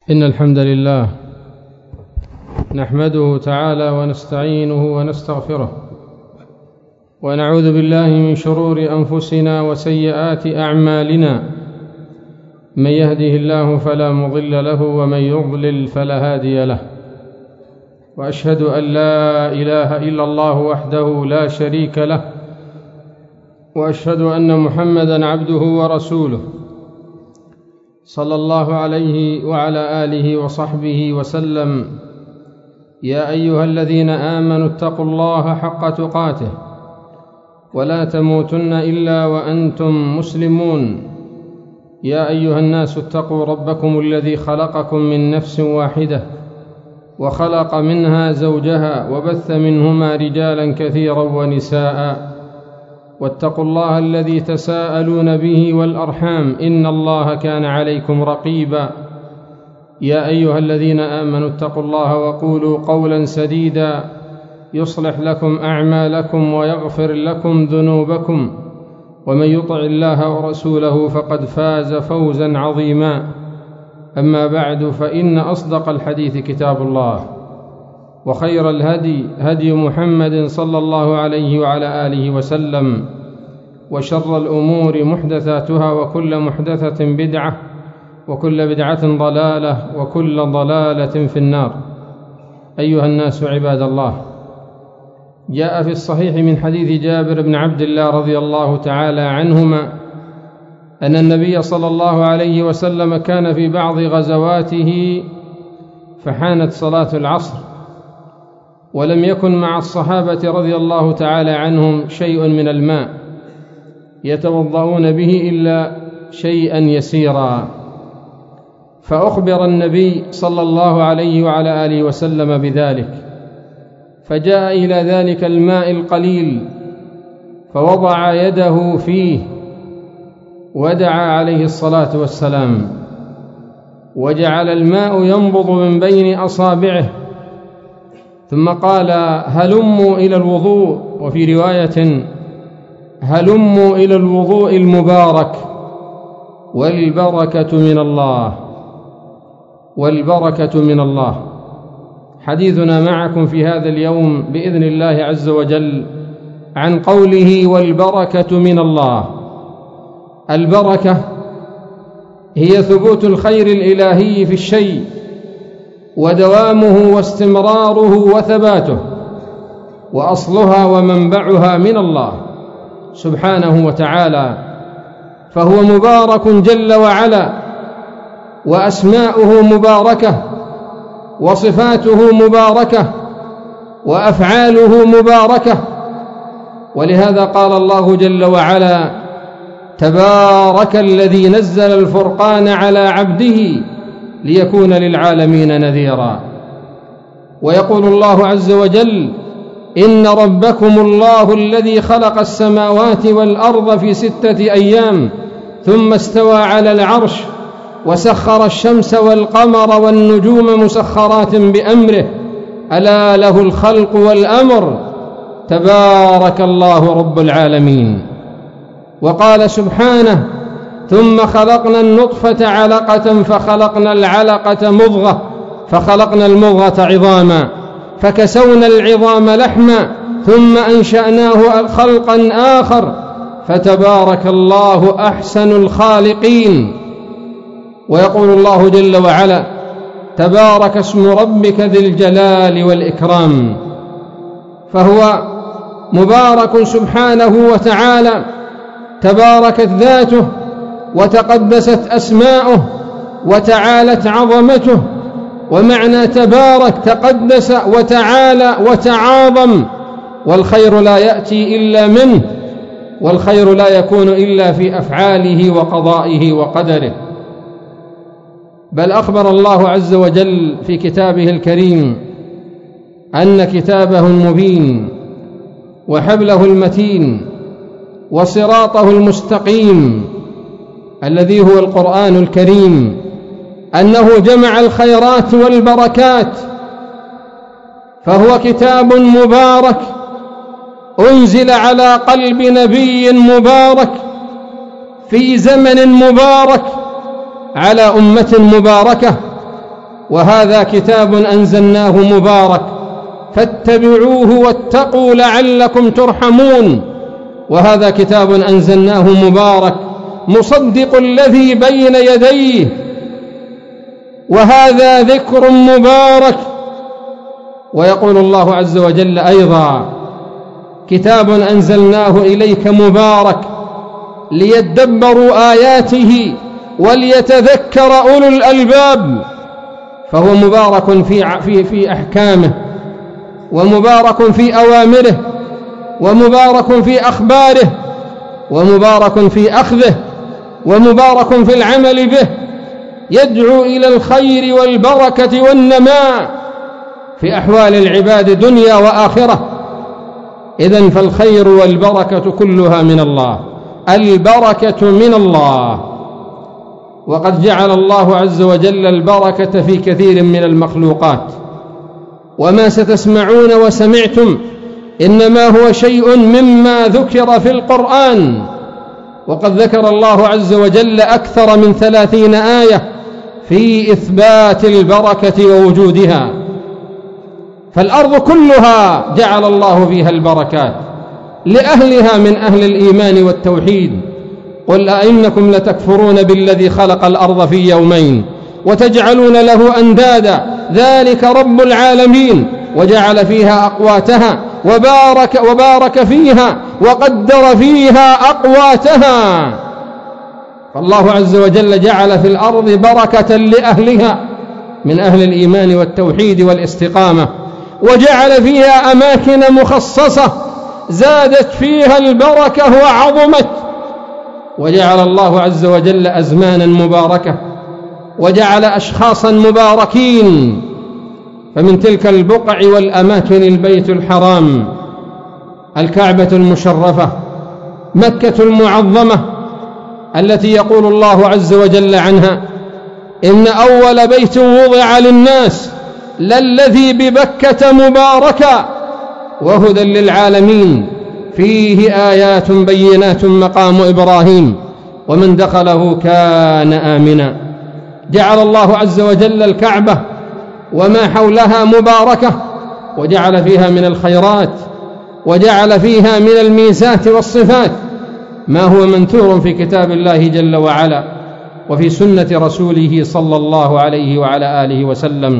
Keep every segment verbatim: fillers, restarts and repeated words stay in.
إن الحمد لله نحمده تعالى ونستعينه ونستغفره ونعوذ بالله من شرور أنفسنا وسيئات أعمالنا، من يهده الله فلا مضل له ومن يضلل فلا هادي له، وأشهد أن لا إله إلا الله وحده لا شريك له، وأشهد أن محمدًا عبده ورسوله صلى الله عليه وعلى آله وصحبه وسلم. يا أيها الذين آمنوا اتقوا الله حق تقاته ولا تموتن إلا وأنتم مسلمون. يا أيها الناس اتقوا ربكم الذي خلقكم من نفس واحدة وخلق منها زوجها وبث منهما رجالا كثيرا ونساء، واتقوا الله الذي تساءلون به والأرحام إن الله كان عليكم رقيبا. يا أيها الذين آمنوا اتقوا الله وقولوا قولا سديدا يصلح لكم أعمالكم ويغفر لكم ذنوبكم، ومن يطع الله ورسوله فقد فاز فوزا عظيما. أما بعد، فإن أصدق الحديث كتاب الله، وخير الهدي هدي محمد صلى الله عليه وعلى آله وسلم، وشر الأمور محدثاتها، وكل محدثة بدعة، وكل بدعة ضلالة، وكل ضلالة في النار. أيها الناس عباد الله، جاء في الصحيح من حديث جابر بن عبد الله رضي الله تعالى عنهما أن النبي صلى الله عليه وسلم كان في بعض غزواته فحانت صلاة العصر، ولم يكن مع الصحابة رضي الله تعالى عنهم شيء من الماء يتوضؤون به إلا شيئا يسيرا، فأخبر النبي صلى الله عليه وعلى آله وسلم بذلك، فجاء إلى ذلك الماء القليل فوضع يده فيه ودعا عليه الصلاة والسلام، وجعل الماء ينبض من بين أصابعه، ثم قال: هلموا إلى الوضوء، وفي رواية: هلموا إلى الوضوء المبارك، والبركة من الله، والبركة من الله. حديثنا معكم في هذا اليوم بإذن الله عز وجل عن قوله والبركة من الله. البركة هي ثبوت الخير الإلهي في الشيء ودوامه واستمراره وثباته، وأصلها ومنبعها من الله سبحانه وتعالى، فهو مبارك جل وعلا، وأسماؤه مباركة، وصفاته مباركة، وأفعاله مباركة. ولهذا قال الله جل وعلا: تبارك الذي نزل الفرقان على عبده ليكون للعالمين نذيرا. ويقول الله عز وجل: إن ربكم الله الذي خلق السماوات والأرض في ستة أيام ثم استوى على العرش وسخر الشمس والقمر والنجوم مسخرات بأمره ألا له الخلق والأمر تبارك الله رب العالمين. وقال سبحانه: ثم خلقنا النطفة علقة فخلقنا العلقة مضغة فخلقنا المضغة عظاما فكسونا العظام لحما ثم أنشأناه خلقا آخر فتبارك الله أحسن الخالقين. ويقول الله جل وعلا: تبارك اسم ربك ذي الجلال والإكرام. فهو مبارك سبحانه وتعالى، تباركت ذاته وتقدست أسماؤه وتعالت عظمته. ومعنى تبارك تقدس وتعالى وتعاظم، والخير لا يأتي إلا منه، والخير لا يكون إلا في أفعاله وقضائه وقدره. بل أخبر الله عز وجل في كتابه الكريم أن كتابه المبين وحبله المتين وصراطه المستقيم الذي هو القرآن الكريم أنه جمع الخيرات والبركات، فهو كتاب مبارك أنزل على قلب نبي مبارك في زمن مبارك على أمة مباركة وهذا كتاب أنزلناه مبارك فاتبعوه واتقوا لعلكم ترحمون. وهذا كتاب أنزلناه مبارك مصدق الذي بين يديه، وهذا ذكر مبارك. ويقول الله عز وجل أيضا: كتاب أنزلناه إليك مبارك ليدبروا آياته وليتذكر أولو الألباب. فهو مبارك في في في أحكامه، ومبارك في أوامره، ومبارك في أخباره، ومبارك في أخذه، ومبارك في العمل به، يدعو إلى الخير والبركة والنماء في أحوال العباد دنيا وآخرة. إذن فالخير والبركة كلها من الله، البركة من الله. وقد جعل الله عز وجل البركة في كثير من المخلوقات، وما ستسمعون وسمعتم إنما هو شيء مما ذكر في القرآن. وقد ذكر الله عز وجل أكثر من ثلاثين آية في إثبات البركة ووجودها. فالأرض كلها جعل الله فيها البركات لأهلها من أهل الإيمان والتوحيد. قل أئنكم لتكفرون بالذي خلق الأرض في يومين وتجعلون له أندادا ذلك رب العالمين وجعل فيها أقواتها وبارك, وبارك فيها وقدر فيها أقواتها. فالله عز وجل جعل في الأرض بركة لأهلها من أهل الإيمان والتوحيد والاستقامة، وجعل فيها أماكن مخصصة زادت فيها البركة وعظمت، وجعل الله عز وجل أزمانا مباركة، وجعل أشخاصا مباركين. فمن تلك البقع والأماكن البيت الحرام، الكعبة المشرفة، مكة المعظمة، التي يقول الله عز وجل عنها: إن أول بيت وضع للناس للذي ببكة مباركا وهدى للعالمين فيه آيات بينات مقام إبراهيم ومن دخله كان آمنا. جعل الله عز وجل الكعبة وما حولها مباركة، وجعل فيها من الخيرات، وجعل فيها من الميزات والصفات ما هو منثور في كتاب الله جل وعلا وفي سنة رسوله صلى الله عليه وعلى آله وسلم.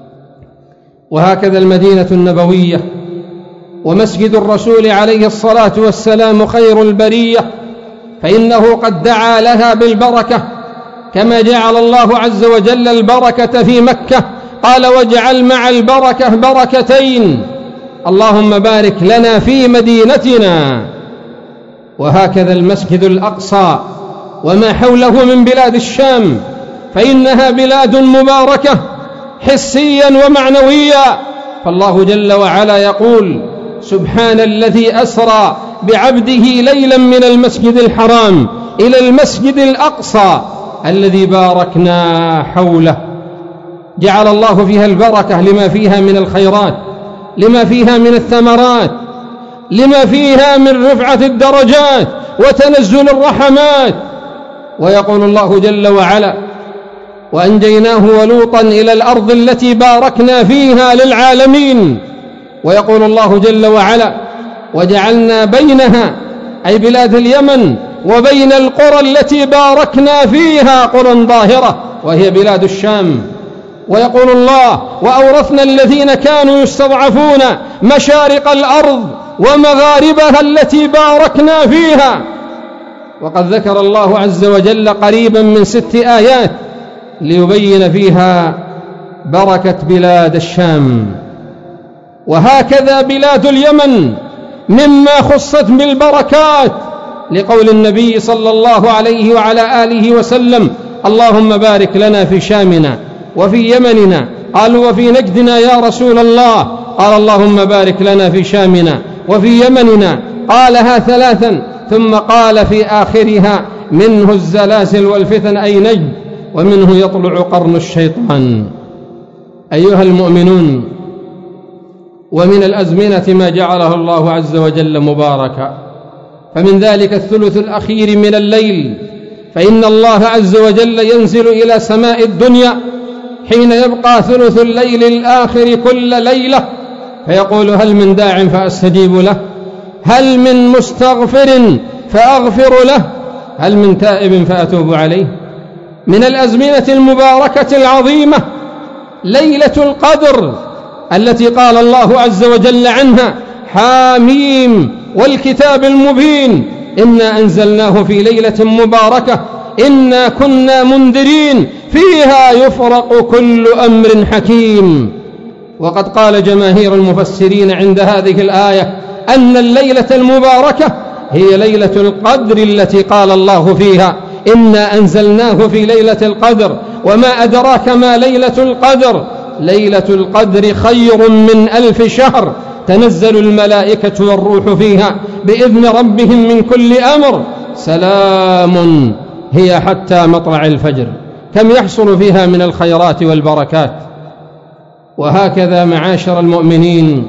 وهكذا المدينة النبوية ومسجد الرسول عليه الصلاة والسلام خير البرية، فإنه قد دعا لها بالبركة كما جعل الله عز وجل البركة في مكة، قال: واجعل مع البركة بركتين، اللهم بارك لنا في مدينتنا. وهكذا المسجد الأقصى وما حوله من بلاد الشام، فإنها بلاد مباركة حسيا ومعنويا. فالله جل وعلا يقول: سبحان الذي أسرى بعبده ليلا من المسجد الحرام إلى المسجد الأقصى الذي باركنا حوله. جعل الله فيها البركة لما فيها من الخيرات، لما فيها من الثمرات، لما فيها من رفعة الدرجات وتنزل الرحمات. ويقول الله جل وعلا: وأنجيناه ولوطا إلى الأرض التي باركنا فيها للعالمين. ويقول الله جل وعلا: وجعلنا بينها، أي بلاد اليمن، وبين القرى التي باركنا فيها قرى ظاهرة وهي بلاد الشام. ويقول الله: وأورثنا الذين كانوا يستضعفون مشارق الأرض ومغاربها التي باركنا فيها. وقد ذكر الله عز وجل قريبا من ست آيات ليبين فيها بركة بلاد الشام. وهكذا بلاد اليمن مما خصت بالبركات، لقول النبي صلى الله عليه وعلى آله وسلم: اللهم بارك لنا في شامنا وفي يمننا. قالوا: وفي نجدنا يا رسول الله؟ قال: اللهم بارك لنا في شامنا وفي يمننا. قالها ثلاثا ثم قال في آخرها: منه الزلازل والفتن أي نجد، ومنه يطلع قرن الشيطان. أيها المؤمنون، ومن الأزمنة ما جعله الله عز وجل مباركا، فمن ذلك الثلث الأخير من الليل، فإن الله عز وجل ينزل إلى سماء الدنيا حين يبقى ثلث الليل الآخر كل ليلة فيقول هل من داع فأستجيب له، هل من مستغفر فأغفر له، هل من تائب فأتوب عليه. من الأزمنة المباركة العظيمة ليلة القدر التي قال الله عز وجل عنها حاميم والكتاب المبين إنا أنزلناه في ليلة مباركة إنا كنا منذرين فيها يفرق كل أمر حكيم. وقد قال جماهير المفسرين عند هذه الآية أن الليلة المباركة هي ليلة القدر التي قال الله فيها إنا أنزلناه في ليلة القدر وما أدراك ما ليلة القدر. ليلة القدر خير من ألف شهر تنزل الملائكة والروح فيها بإذن ربهم من كل أمر سلام هي حتى مطلع الفجر. كم يحصل فيها من الخيرات والبركات. وهكذا معاشر المؤمنين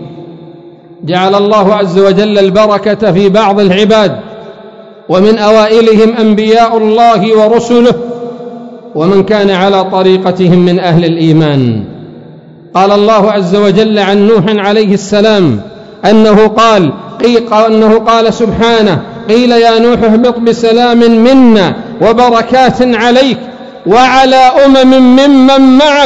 جعل الله عز وجل البركة في بعض العباد، ومن أوائلهم أنبياء الله ورسله ومن كان على طريقتهم من أهل الإيمان. قال الله عز وجل عن نوح عليه السلام أنه قال أنه قال سبحانه قيل يا نوح اهبط بسلام منا وبركات عليك وعلى أمم ممن معك.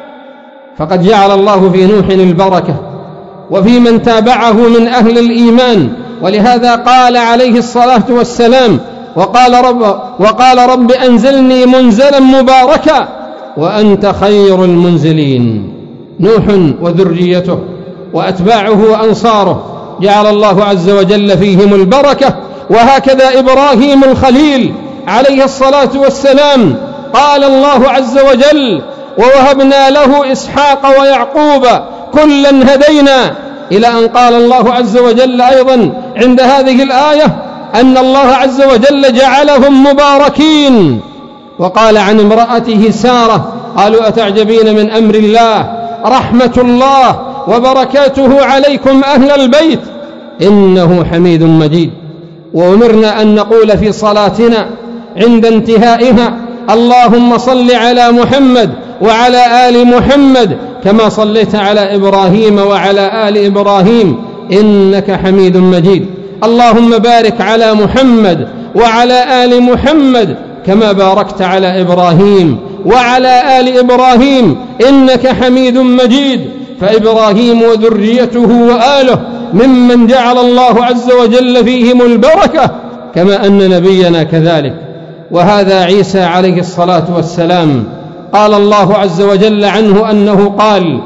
فقد جعل الله في نوح البركة وفي من تابعه من أهل الإيمان، ولهذا قال عليه الصلاة والسلام وقال رب, وقال رب أنزلني منزلا مباركا وأنت خير المنزلين. نوح وذريته وأتباعه وأنصاره جعل الله عز وجل فيهم البركة. وهكذا إبراهيم الخليل عليه الصلاة والسلام قال الله عز وجل ووهبنا له إسحاق ويعقوب كلا هدينا، إلى أن قال الله عز وجل أيضا عند هذه الآية أن الله عز وجل جعلهم مباركين. وقال عن امرأته سارة قالوا أتعجبين من أمر الله رحمة الله وبركاته عليكم أهل البيت إنه حميد مجيد. وأمرنا أن نقول في صلاتنا عند انتهائها اللهم صل على محمد وعلى آل محمد كما صليت على إبراهيم وعلى آل إبراهيم إنك حميد مجيد. اللهم بارك على محمد وعلى آل محمد كما باركت على إبراهيم وعلى آل إبراهيم إنك حميد مجيد. فإبراهيم وذريته وآله ممن جعل الله عز وجل فيهم البركة كما أن نبينا كذلك. وهذا عيسى عليه الصلاة والسلام قال الله عز وجل عنه أنه قال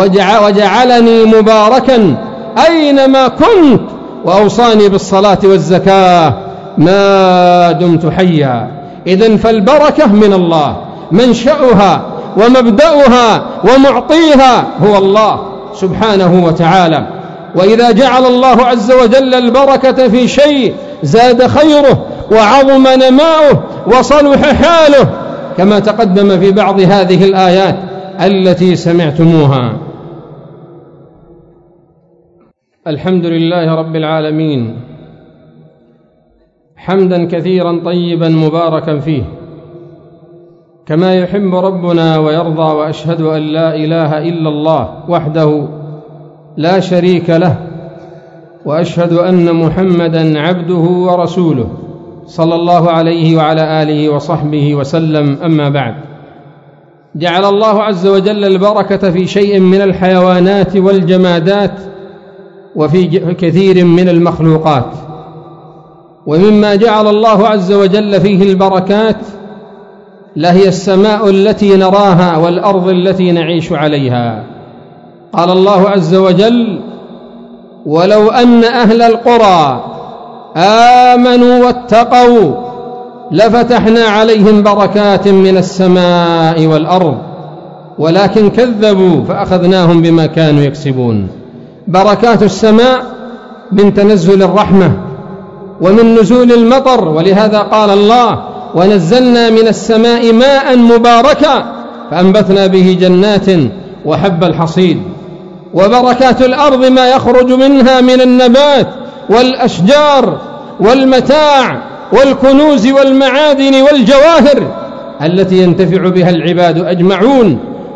وجعلني مباركا أينما كنت وأوصاني بالصلاة والزكاة ما دمت حيا. إذن فالبركة من الله، منشأها ومبدأها ومعطيها هو الله سبحانه وتعالى. وإذا جعل الله عز وجل البركة في شيء زاد خيره وعظم نماؤه وصلح حاله كما تقدم في بعض هذه الآيات التي سمعتموها. الحمد لله رب العالمين حمدا كثيرا طيبا مباركا فيه كما يحب ربنا ويرضى. وأشهد أن لا إله إلا الله وحده لا شريك له، وأشهد أن محمدا عبده ورسوله صلى الله عليه وعلى آله وصحبه وسلم. أما بعد، جعل الله عز وجل البركة في شيء من الحيوانات والجمادات وفي كثير من المخلوقات. ومما جعل الله عز وجل فيه البركات لهي السماء التي نراها والأرض التي نعيش عليها. قال الله عز وجل ولو أن أهل القرى آمنوا واتقوا لفتحنا عليهم بركات من السماء والأرض ولكن كذبوا فأخذناهم بما كانوا يكسبون. بركات السماء من تنزل الرحمة ومن نزول المطر، ولهذا قال الله ونزلنا من السماء ماء مباركا فأنبتنا به جنات وحب الحصيد. وبركات الأرض ما يخرج منها من النبات والأشجار والمتاع والكنوز والمعادن والجواهر التي ينتفع بها العباد أجمعون.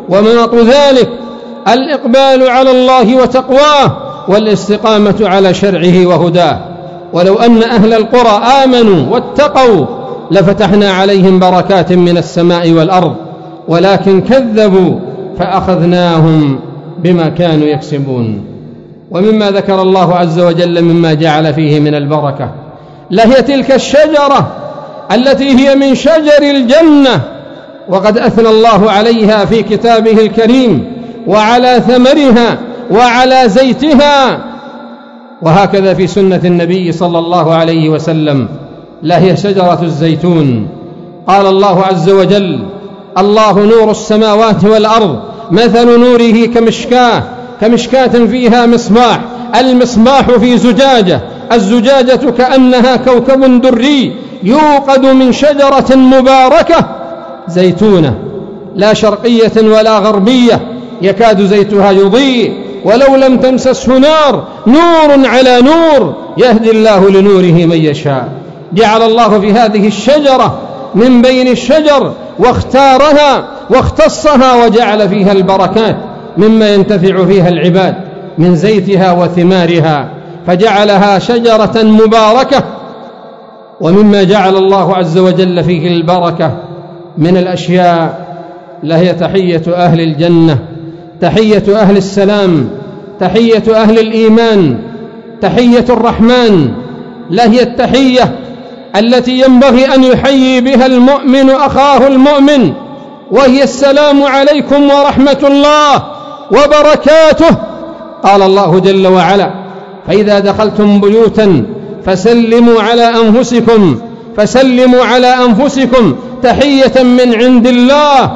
ومناط ذلك الإقبال على الله وتقواه والاستقامة على شرعه وهداه. ولو أن أهل القرى آمنوا واتقوا لفتحنا عليهم بركات من السماء والأرض، ولكن كذبوا فأخذناهم بما كانوا يكسبون. ومما ذكر الله عز وجل مما جعل فيه من البركة لهي تلك الشجرة التي هي من شجر الجنة، وقد أثنى الله عليها في كتابه الكريم وعلى ثمرها وعلى زيتها، وهكذا في سنة النبي صلى الله عليه وسلم لهي شجرة الزيتون. قال الله عز وجل: الله نور السماوات والأرض مثل نوره كمشكاة كمشكاة فيها مصباح، المصباح في زجاجة، الزجاجة كأنها كوكب دري يوقد من شجرة مباركة زيتونة لا شرقية ولا غربية يكاد زيتها يضيء ولو لم تمسسه نار، نور على نور يهدي الله لنوره من يشاء. جعل الله في هذه الشجرة من بين الشجر واختارها واختصها وجعل فيها البركات مما ينتفع فيها العباد من زيتها وثمارها، فجعلها شجرة مباركة. ومما جعل الله عز وجل فيه البركة من الأشياء لهي تحية أهل الجنة، تحية أهل السلام، تحية أهل الإيمان، تحية الرحمن، لهي التحية التي ينبغي أن يحيي بها المؤمن أخاه المؤمن، وهي السلام عليكم ورحمة الله وبركاته. قال الله جل وعلا: فإذا دخلتم بيوتا فسلموا على أنفسكم فسلموا على أنفسكم تحية من عند الله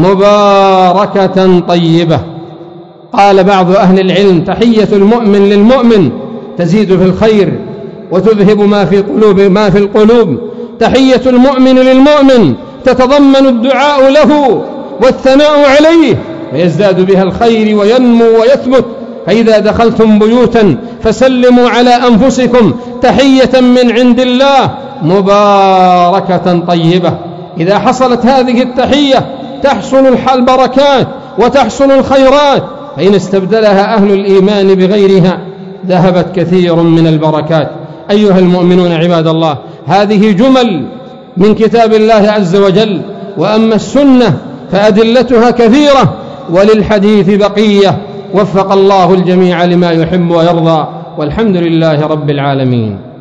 مباركة طيبة. قال بعض أهل العلم: تحية المؤمن للمؤمن تزيد في الخير وتذهب ما في قلوب ما في القلوب. تحية المؤمن للمؤمن تتضمن الدعاء له والثناء عليه فيزداد بها الخير وينمو ويثبت. فإذا دخلتم بيوتا فسلموا على أنفسكم تحية من عند الله مباركة طيبة. إذا حصلت هذه التحية تحصل البركات وتحصل الخيرات، فإن استبدلها أهل الإيمان بغيرها ذهبت كثير من البركات. أيها المؤمنون عباد الله، هذه جمل من كتاب الله عز وجل، وأما السنة فأدلتها كثيرة وللحديث بقية. وفق الله الجميع لما يحب ويرضى، والحمد لله رب العالمين.